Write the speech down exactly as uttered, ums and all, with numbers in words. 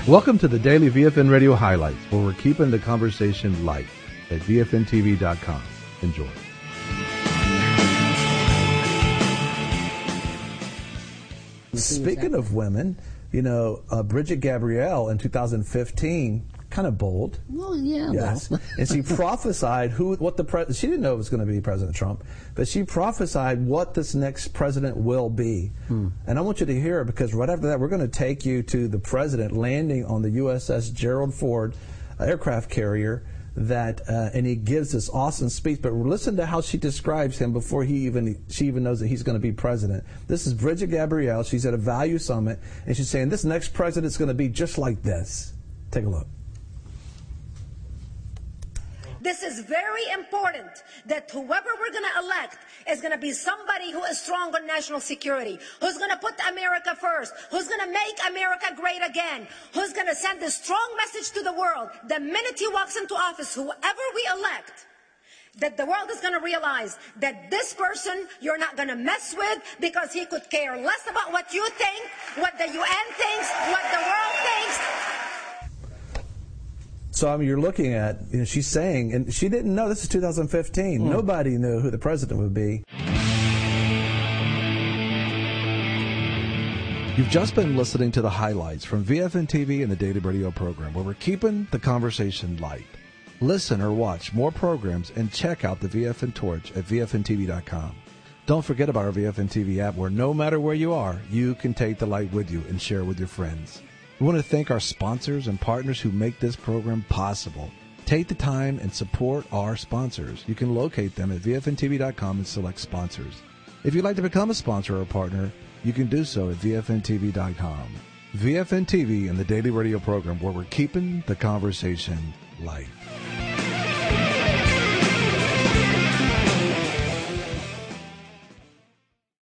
Welcome to the Daily V F N Radio Highlights, where we're keeping the conversation light at V F N T V dot com. Enjoy. Speaking of women, you know, uh, Bridget Gabrielle in two thousand fifteen, kind of bold. Well, yeah. Yes. Well. And she prophesied who, what the pre- she didn't know it was going to be President Trump, but she prophesied what this next president will be. Hmm. And I want you to hear it, because right after that, we're going to take you to the president landing on the U S S Gerald Ford aircraft carrier. That uh, and he gives this awesome speech, but listen to how she describes him before he even she even knows that he's going to be president. This is Bridget Gabrielle. She's at a value summit, and she's saying this next president is going to be just like this. Take a look. This is very important, that whoever we're going to elect is going to be somebody who is strong on national security, who's going to put America first, who's going to make America great again, who's going to send a strong message to the world. The minute he walks into office, whoever we elect, that the world is going to realize that this person you're not going to mess with, because he could care less about what you think, what the U N thinks, what the world thinks. So I mean, you're looking at, you know, she's saying, and she didn't know, this is two thousand fifteen. Mm. Nobody knew who the president would be. You've just been listening to the highlights from V F N T V and the Daily Radio program, where we're keeping the conversation light. Listen or watch more programs and check out the V F N Torch at V F N T V dot com. Don't forget about our V F N T V app, where no matter where you are, you can take the light with you and share with your friends. We want to thank our sponsors and partners who make this program possible. Take the time and support our sponsors. You can locate them at V F N T V dot com and select sponsors. If you'd like to become a sponsor or a partner, you can do so at V F N T V dot com. V F N T V and the Daily Radio program, where we're keeping the conversation light.